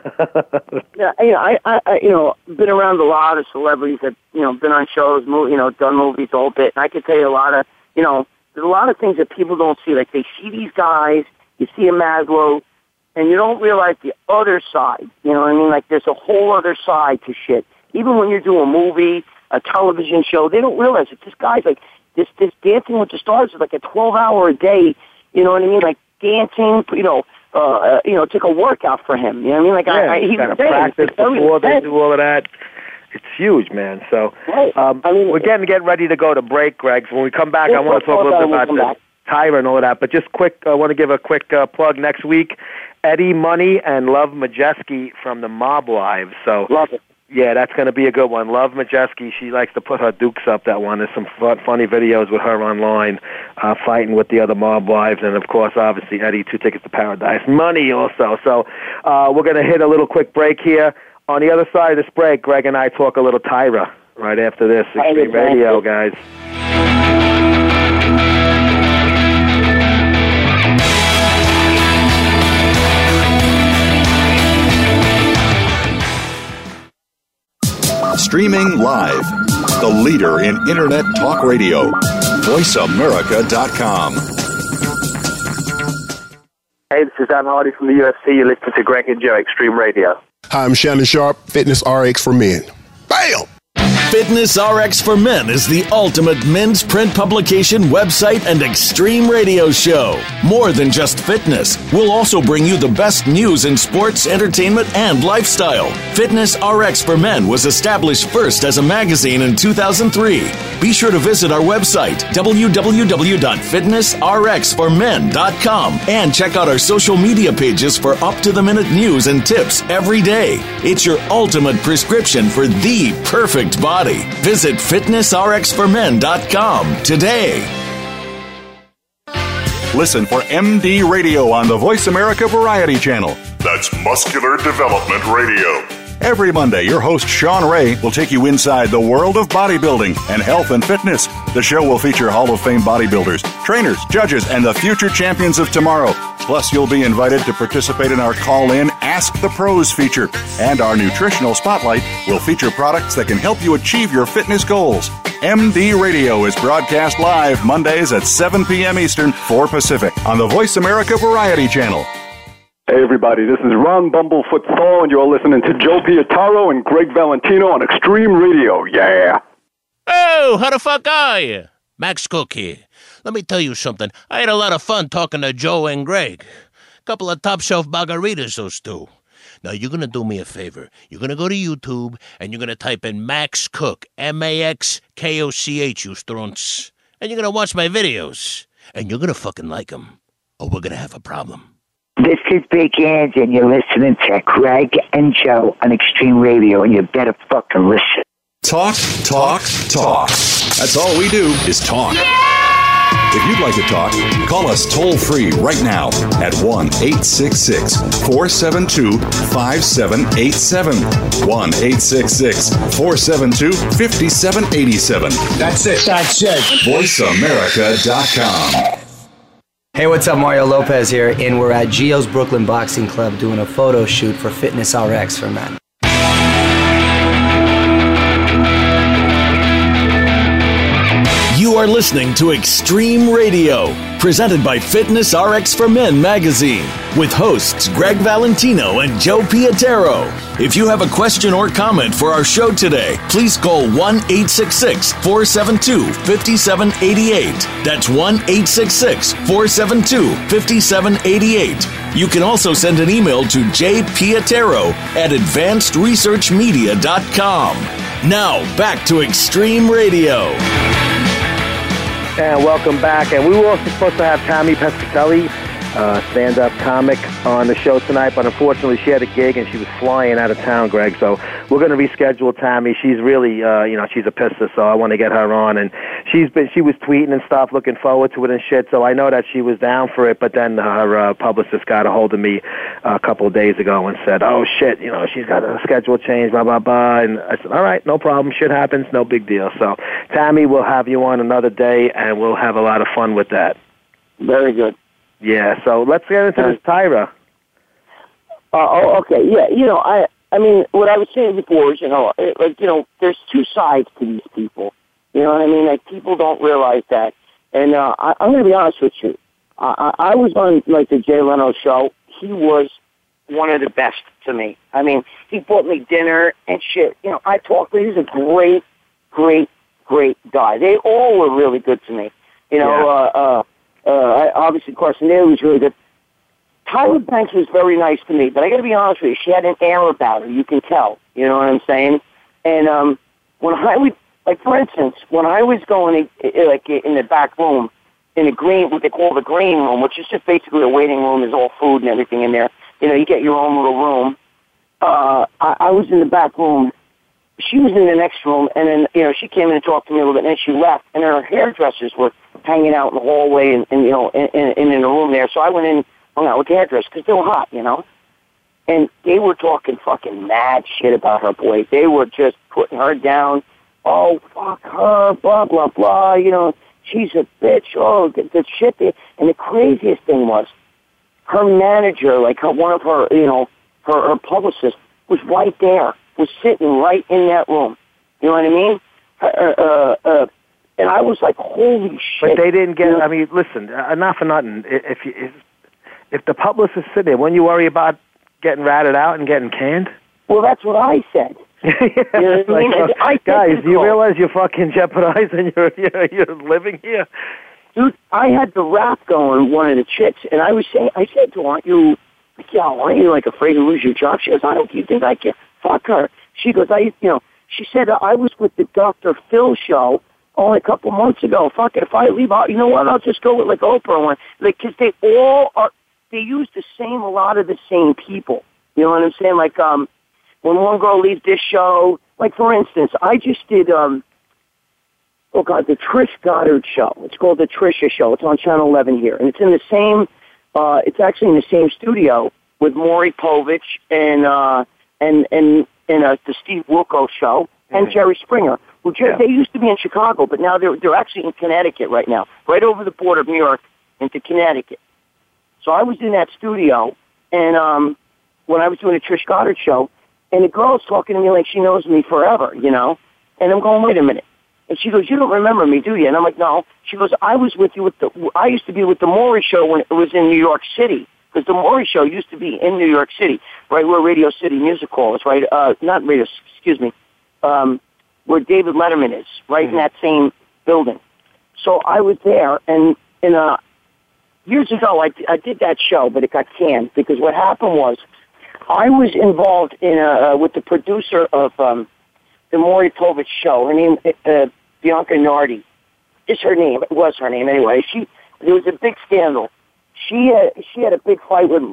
I been around a lot of celebrities that, been on shows, done movies a whole bit. And I can tell you a lot of, there's a lot of things that people don't see. Like, they see these guys, you see a Maslow, and you don't realize the other side. You know what I mean? There's a whole other side to shit. Even when you do a movie, a television show, they don't realize it. This guy's this Dancing with the Stars is a 12-hour a day. You know what I mean? Dancing. Took a workout for him. You know what I mean? He got to practice before they do all of that. It's huge, man. So we're getting ready to go to break, Greg. So when we come back, I want to talk a little bit about Tyra and all of that. But just quick, I want to give a quick plug. Next week, Eddie Money and Love Majeski from the Mob Wives. So love it. Yeah, that's going to be a good one. Love Majeski, she likes to put her dukes up, that one. There's some funny videos with her online fighting with the other mob wives. And, of course, obviously, Eddie, 2 Tickets to Paradise. Money also. So we're going to hit a little quick break here. On the other side of this break, Greg and I talk a little Tyra right after this. Extreme Radio, guys. Streaming live, the leader in Internet talk radio, VoiceAmerica.com. Hey, this is Dan Hardy from the UFC. You're listening to Greg and Joe, Extreme Radio. Hi, I'm Shannon Sharp, Fitness RX for Men. Bam! Fitness RX for Men is the ultimate men's print publication, website, and extreme radio show. More than just fitness, we'll also bring you the best news in sports, entertainment, and lifestyle. Fitness RX for Men was established first as a magazine in 2003. Be sure to visit our website, www.fitnessrxformen.com, and check out our social media pages for up-to-the-minute news and tips every day. It's your ultimate prescription for the perfect body. Visit fitnessrxformen.com today. Listen for MD Radio on the Voice America Variety Channel. That's Muscular Development Radio. Every Monday, your host, Sean Ray, will take you inside the world of bodybuilding and health and fitness. The show will feature Hall of Fame bodybuilders, trainers, judges, and the future champions of tomorrow. Plus, you'll be invited to participate in our call-in Ask the Pros feature. And our nutritional spotlight will feature products that can help you achieve your fitness goals. MD Radio is broadcast live Mondays at 7 p.m. Eastern, 4 Pacific on the Voice America Variety Channel. Hey, everybody, this is Ron Bumblefoot Thal, and you're listening to Joe Piataro and Greg Valentino on Extreme Radio. Yeah. Oh, how the fuck are you? Max Cook here. Let me tell you something. I had a lot of fun talking to Joe and Greg. Couple of top-shelf margaritas, those two. Now, you're going to do me a favor. You're going to go to YouTube, and you're going to type in Max Cook, M-A-X-K-O-C-H, you strunts. And you're going to watch my videos. And you're going to fucking like them. Or we're going to have a problem. This is Big Andy, and you're listening to Greg and Joe on Extreme Radio, and you better fucking listen. Talk, talk, talk. That's all we do is talk. If you'd like to talk, call us toll-free right now at 1-866-472-5787. 1-866-472-5787. That's it. VoiceAmerica.com. Hey, what's up? Mario Lopez here, and we're at Gio's Brooklyn Boxing Club doing a photo shoot for Fitness RX for men. You are listening to Extreme Radio, presented by Fitness RX for Men magazine, with hosts Greg Valentino and Joe Piataro. If you have a question or comment for our show today, please call 1-866-472-5788. That's 1-866-472-5788. You can also send an email to jpiataro@advancedresearchmedia.com. Now, back to Extreme Radio. And welcome back. And we were also supposed to have Tommy Pescatelli, stand-up comic, on the show tonight, but unfortunately she had a gig and she was flying out of town, Greg. So we're going to reschedule Tommy. She's really, she's a pisser, so I want to get her on. And she was tweeting and stuff, looking forward to it and shit. So I know that she was down for it. But then her publicist got a hold of me a couple of days ago and said, "Oh shit, she's got a schedule change, blah blah blah." And I said, "All right, no problem. Shit happens, no big deal." So Tommy, we'll have you on another day, and we'll have a lot of fun with that. Very good. Yeah, so let's get into this Tyra. Okay, yeah, I mean, what I was saying before is, there's two sides to these people. You know what I mean? Like, people don't realize that. And I'm going to be honest with you. I was on, the Jay Leno show. He was one of the best to me. I mean, he bought me dinner and shit. I talked to him. He's a great, great, great guy. They all were really good to me. Obviously, Carson Daly was really good. Tyra Banks was very nice to me, but I got to be honest with you, she had an air about her. You can tell. You know what I'm saying? And when I would, for instance, when I was going in the back room, in the green, what they call the green room, which is just basically a waiting room. There's all food and everything in there. You get your own little room. I was in the back room. She was in the next room, and then, she came in and talked to me a little bit, and then she left, and her hairdressers were hanging out in the hallway and in the room there. So I went in, hung out with the hairdressers, because they were hot, and they were talking fucking mad shit about her, boy. They were just putting her down. Oh, fuck her, blah, blah, blah, she's a bitch, oh, the shit. And the craziest thing was, her manager, one of her, her publicist, was right there. Was sitting right in that room. You know what I mean? And I was like, holy shit. But they didn't get, listen, not for nothing. If the publicist sit there, wouldn't you worry about getting ratted out and getting canned? Well, that's what I said. You know what I mean? Guys, do you realize you're fucking jeopardizing your living here? Dude, I had the rap going, one of the chicks, and I said to her, aren't you afraid to lose your job? She goes, do you think I can? Fuck her. She goes, she said, I was with the Dr. Phil show only a couple months ago. Fuck it. If I leave out, you know what? I'll just go with Oprah one. Cause they use a lot of the same people. You know what I'm saying? When one girl leaves this show, for instance, I just did, the Trish Goddard show. It's called the Trisha Show. It's on Channel 11 here. And it's in the same, it's actually in the same studio with Maury Povich and the Steve Wilkos show, and Jerry Springer, who they used to be in Chicago, but now they're actually in Connecticut right now, right over the border of New York into Connecticut. So I was in that studio, and when I was doing a Trish Goddard show, and the girl's talking to me like she knows me forever, you know, and I'm going, wait a minute. And she goes, you don't remember me, do you? And I'm like, no. She goes, I was with you I used to be with the Maury Show when it was in New York City. Because the Maury Show used to be in New York City, right where Radio City Music Hall is, right? Not Radio, excuse me, where David Letterman is, right in that same building. So I was there, and years ago I did that show, but it got canned because what happened was I was involved in with the producer of the Maury Povich show. Her name Bianca Nardi. It's her name. It was her name anyway. There was a big scandal. She had a big fight with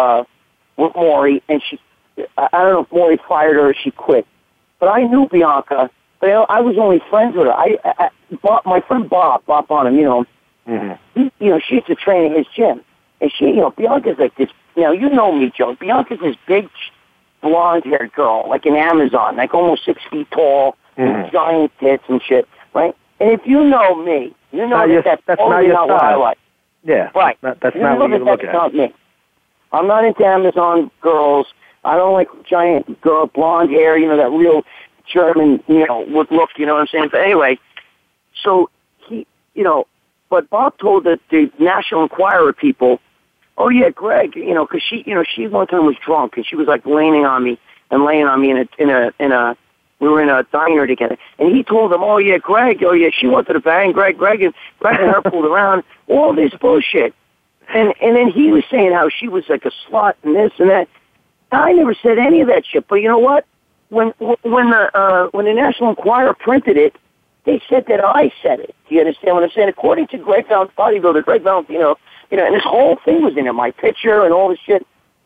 Maury, and I don't know if Maury fired her or she quit. But I knew Bianca, but I was only friends with her. My friend Bob Bonham, you know, she used to train at his gym, and Bianca's like this. You know me, Joe. Bianca's this big, blonde-haired girl, like an Amazon, like almost 6 feet tall, with giant tits and shit, right? And if you know me, you know that's totally not what I like. Yeah, right. That's not what you look at. Not me. I'm not into Amazon girls. I don't like giant girl, blonde hair, that real German, look, you know what I'm saying? But anyway, so but Bob told the National Enquirer people, oh yeah, Greg, because she one time was drunk and she was like laying on me in a we were in a diner together, and he told them, oh yeah, Greg, she wanted to bang Greg and her pulled around, all this bullshit, and then he was saying how she was like a slut and this and that. I never said any of that shit, but you know what? When the National Enquirer printed it, they said that I said it. Do you understand what I'm saying? According to Greg Bodybuilder, Greg Valentino, and this whole thing was in it, my picture and all this shit.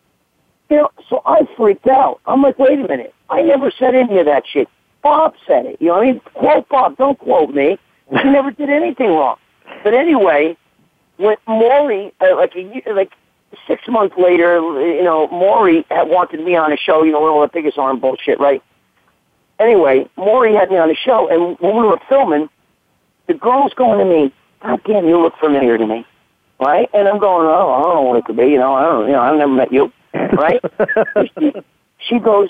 So I freaked out. I'm like, wait a minute. I never said any of that shit. Bob said it. You know what I mean? Quote Bob. Don't quote me. He never did anything wrong. But anyway, when Maury, like 6 months later, Maury had wanted me on a show, with all the biggest arm bullshit, right? Anyway, Maury had me on the show, and when we were filming, the girl's going to me, God damn, you look familiar to me. Right? And I'm going, oh, I don't know what it could be, I've never met you. Right? She goes,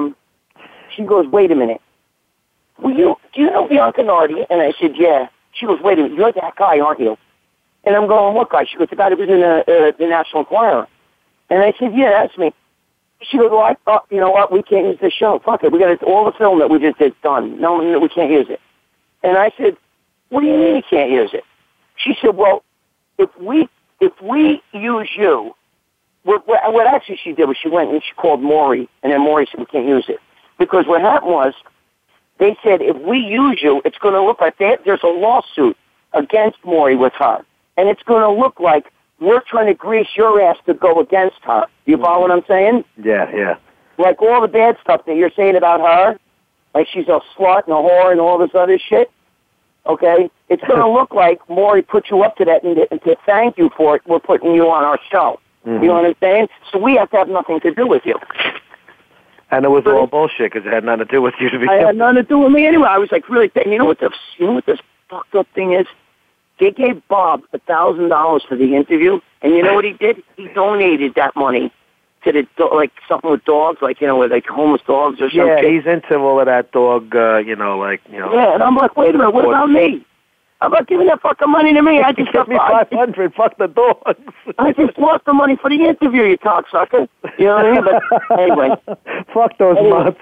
wait a minute. Do you know Bianca Nardi? And I said, yeah. She goes, wait a minute, you're that guy, aren't you? And I'm going, what guy? She goes, the guy that was in the National Enquirer. And I said, yeah, that's me. She goes, well, I thought, you know what, we can't use this show. Fuck it, we got all the film that we just did done. No, we can't use it. And I said, what do you mean you can't use it? She said, well, if we use you, what actually she did was she went and she called Maury, and then Maury said we can't use it. Because what happened was, they said if we use you, it's going to look like there's a lawsuit against Maury with her. And it's going to look like we're trying to grease your ass to go against her. You follow what I'm saying? Yeah. Like all the bad stuff that you're saying about her, like she's a slut and a whore and all this other shit. Okay? It's going to look like Maury put you up to that, and to thank you for it, we're putting you on our show. You know what I'm saying? So we have to have nothing to do with you. And it was all bullshit because it had nothing to do with you to begin with. It had nothing to do with me anyway. I was like really thinking, you know what this fucked up thing is? They gave Bob $1,000 for the interview, and you know what he did? He donated that money to something with dogs, like homeless dogs or something. Yeah, he's into all of that dog, Yeah, and I'm like, wait a minute, what about me? I'm not giving that fucking money to me. I just give me $500. Fuck the dogs. I just lost the money for the interview, you cocksucker. You know what I mean? But anyway, fuck those mutts.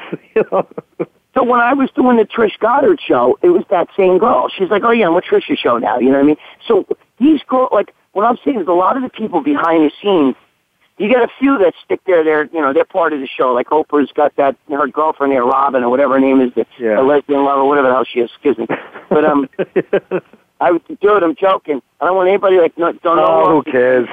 So when I was doing the Trish Goddard show, it was that same girl. She's like, oh yeah, I'm with Trish's show now. You know what I mean? So these girls, like what I'm saying is, a lot of the people behind the scenes, you get a few that stick there. They're part of the show. Like Oprah's got her girlfriend there, Robin, or whatever her name is, the lesbian lover, whatever the hell she is. Excuse me. But I'm joking. I don't want anybody don't know. Oh, who cares?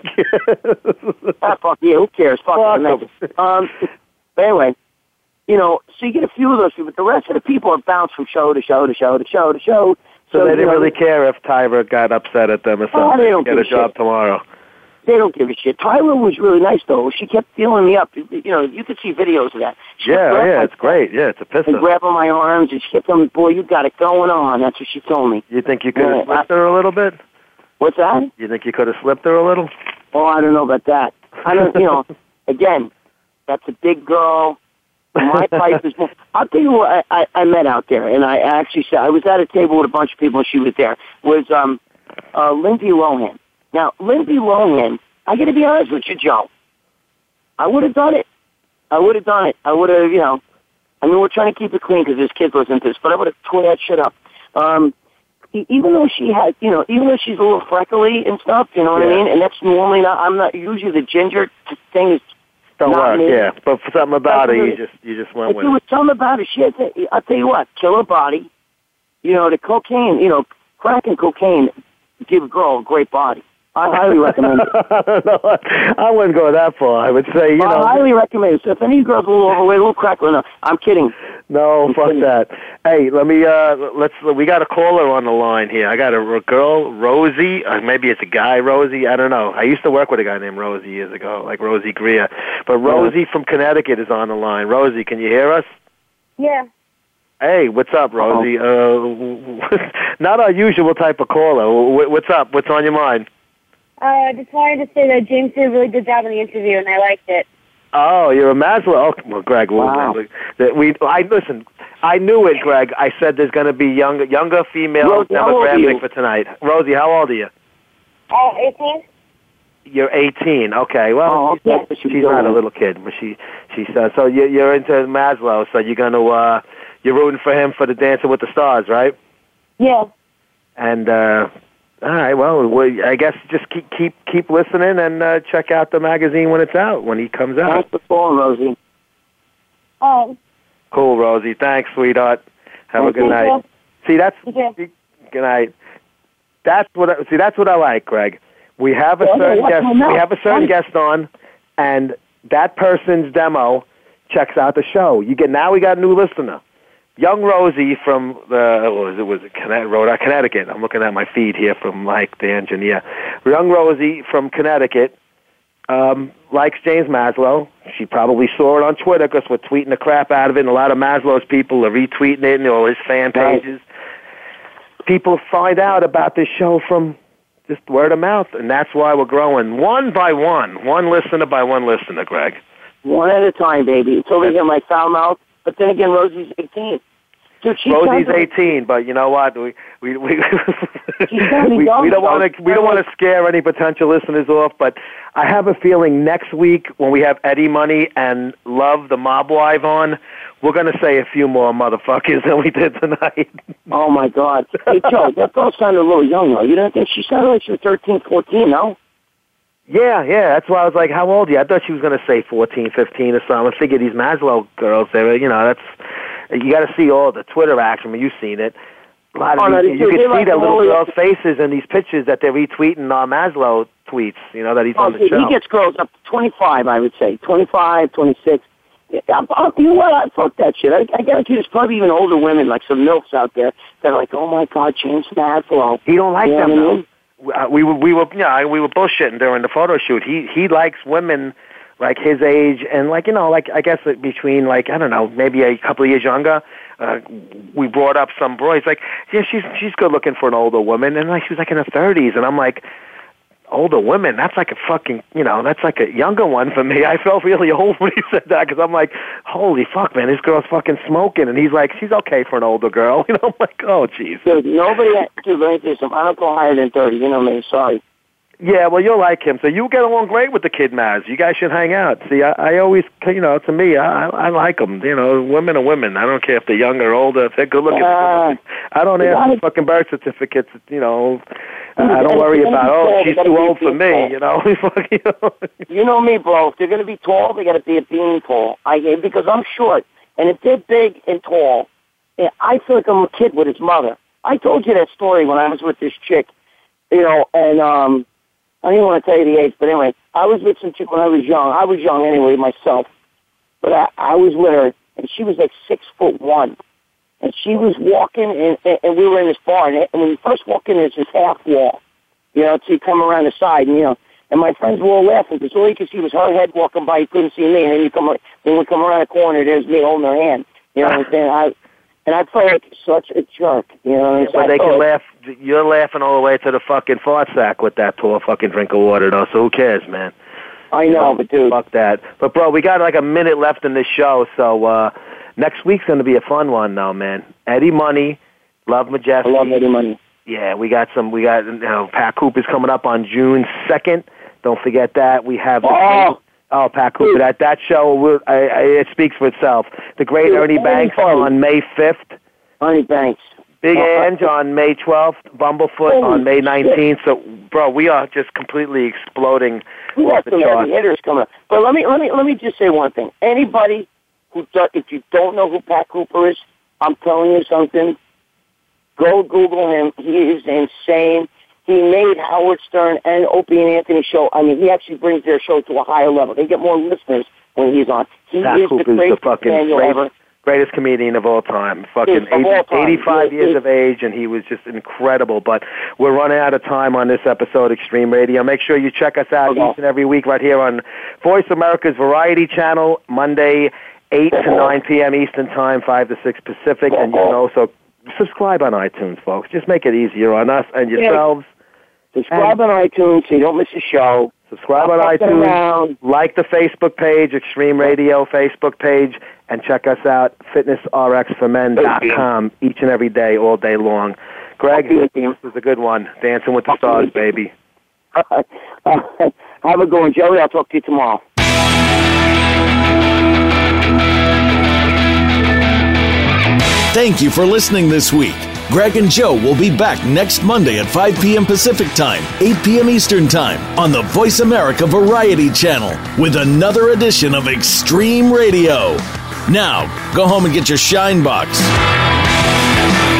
Fuck you. Who cares? Fuck them. But anyway, so you get a few of those people, but the rest of the people are bounced from show to show to show to show to show. So they didn't really care if Tyver got upset at them or something. They don't get a job tomorrow. They don't give a shit. Tyler was really nice, though. She kept feeling me up. You know, you could see videos of that. It's great. Yeah, it's a pistol. And grabbing my arms, and she kept telling me, boy, you got it going on. That's what she told me. You think you could have slipped her a little bit? What's that? You think you could have slipped her a little? Oh, I don't know about that. I don't, you know, again, that's a big girl. My pipe is more. I'll tell you what I met out there, and I actually said, I was at a table with a bunch of people, and she was there, was Lindsay Lohan. Now, Lindsay Lohan, I got to be honest with you, Joe. I would have done it. I would have, you know, I mean, we're trying to keep it clean because this kid listens to this, but I would have tore that shit up. Even though she had, you know, even though she's a little freckly and stuff, you know what I mean? And that's normally not, I'm not, usually the ginger thing is don't not work, me. yeah. But for something about it, you just went with it. There was something about it. She had, I'll tell you what, killer body. You know, the cocaine, you know, crack and cocaine give a girl a great body. I highly recommend it. I wouldn't go that far. I would say, you know. I highly recommend it. So if any girl's a little overweight, a little crackler, no, I'm kidding. No, fuck that. Hey, let me, we got a caller on the line here. I got a girl, Rosie, maybe it's a guy, Rosie, I don't know. I used to work with a guy named Rosie years ago, like Rosie Greer. But Rosie from Connecticut is on the line. Rosie, can you hear us? Yeah. Hey, what's up, Rosie? Not our usual type of caller. What's up? What's on your mind? Just wanted to say that James did a really good job in the interview, and I liked it. Oh, you're a Maslow. Oh, well, Greg, wow. Listen, I knew it, Greg. I said there's going to be younger female Rosie, demographic for tonight. Rosie, how old are you? 18. You're 18. Okay, well, she's not a little kid, but she's so you're into Maslow, so you're going to you're rooting for him for the Dancing with the Stars, right? Yeah. And all right, well, I guess just keep listening and check out the magazine when it's out, when he comes out. Thanks for calling, Rosie. Cool, Rosie. Thanks, sweetheart. Have a good night. See, that's good night. That's what I like, Greg. We have a certain guest on, and that person's demo checks out the show. Now we got a new listener. Young Rosie from Connecticut. I'm looking at my feed here from Mike, the engineer. Young Rosie from Connecticut likes James Maslow. She probably saw it on Twitter because we're tweeting the crap out of it, and a lot of Maslow's people are retweeting it and all his fan pages. People find out about this show from just word of mouth, and that's why we're growing one by one listener by one listener, Greg. One at a time, baby. It's over here in my foul mouth. But then again, Rosie's 18. Dude, Rosie's 18, but you know what? We don't want to scare any potential listeners off. But I have a feeling next week when we have Eddie Money and Love the Mob Wife on, we're going to say a few more motherfuckers than we did tonight. Oh my God! Hey Joe, that girl sounded a little young though. You don't think she sounded like she was 13, 14? No. Yeah, that's why I was like, how old are you? I thought she was going to say 14, 15 or something. I figured these Maslow girls, you got to see all the Twitter action. I mean, you've seen it. A lot of you can see their little girls' faces in these pictures that they're retweeting Maslow tweets, that he's on the show. He gets girls up to 25, I would say. 25, 26. You know what? Fuck that shit. I guarantee there's probably even older women, like some MILFs out there, that are like, oh my God, James Maslow. He don't like them, though. We were bullshitting during the photo shoot. He likes women like his age and I guess between I don't know, maybe a couple of years younger. We brought up some boys like, yeah, she's good looking for an older woman, and she was in her 30s, and I'm like, older women, that's like a fucking, that's like a younger one for me. I felt really old when he said that because I'm like, holy fuck, man, this girl's fucking smoking, and he's like, she's okay for an older girl. I'm like, oh, jeez. Dude, let me say something. I don't go higher than 30. You know me. Sorry. Yeah, well, you'll like him, so you get along great with the kid, Maz. You guys should hang out. See, I always, to me, I like them. Women are women. I don't care if they're young or older. If they're good looking, I don't ask for fucking birth certificates. I don't worry about, she's too old for me. You know me, bro. If they're going to be tall, they got to be a bean tall. Because I'm short, and if they're big and tall, I feel like I'm a kid with his mother. I told you that story when I was with this chick, and I don't even want to tell you the age, but anyway, I was with some chick when I was young. I was young anyway myself, but I was with her, and she was like 6'1", and she was walking, and we were in this bar, and when you first walk in, there's this half wall, so you come around the side, and And my friends were all laughing because all you could see was her head walking by. You couldn't see me. And then when we come around the corner, there's me holding her hand. You know what I'm saying? I felt like such a jerk. You know what I'm saying? But they can laugh. You're laughing all the way to the fucking fart sack with that tall fucking drink of water, though. So who cares, man? I know, but dude. Fuck that. But, bro, we got like a minute left in this show, so next week's going to be a fun one, though, man. Eddie Money, Love Majestic. I love Eddie Money. Yeah, we got Pat Cooper's coming up on June 2nd. Don't forget that. We have Pat Cooper. That show, it speaks for itself. The great Ernie Banks on May 5th. Ernie Banks. Big Ange on May 12th. Bumblefoot on May 19th. So, bro, we are just completely exploding. We got some heavy hitters coming up. But let me just say one thing. Anybody if you don't know who Pat Cooper is, I'm telling you something. Go Google him. He is insane. He made Howard Stern and Opie and Anthony show. I mean, he actually brings their show to a higher level. They get more listeners when he's on. Pat is Cooper's the fucking greatest comedian of all time. Fucking 85 years of age, and he was just incredible. But we're running out of time on this episode of Extreme Radio. Make sure you check us out each and every week right here on Voice America's Variety Channel, Monday, 8 to 9 p.m. Eastern Time, 5 to 6 Pacific. And you can also subscribe on iTunes, folks. Just make it easier on us and yourselves. Subscribe on iTunes so you don't miss a show. Subscribe on iTunes. Like the Facebook page, Extreme Radio Facebook page, and check us out, fitnessrxformen.com, each and every day, all day long. Greg, this was a good one. Dancing with the Stars, baby. Have a good one, Joey. I'll talk to you tomorrow. Thank you for listening this week. Greg and Joe will be back next Monday at 5 p.m. Pacific Time, 8 p.m. Eastern Time on the Voice America Variety Channel with another edition of Extreme Radio. Now, go home and get your Shine Box.